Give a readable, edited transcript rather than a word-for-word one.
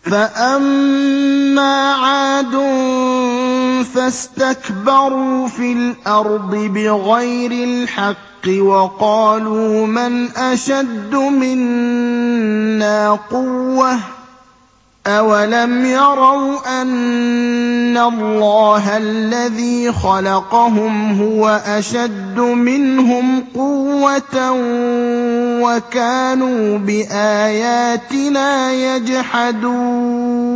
فَأَمَّا عَادٌ فَاسْتَكْبَرُوا فِي الْأَرْضِ بِغَيْرِ الْحَقِّ وَقَالُوا مَنْ أَشَدُّ مِنَّا قُوَّةً ۖ أَوَلَمْ يَرَوْا أَنَّ اللَّهَ الَّذِي خَلَقَهُمْ هُوَ أَشَدُّ مِنْهُمْ قُوَّةً وَكَانُوا بِآيَاتِنَا يَجْحَدُونَ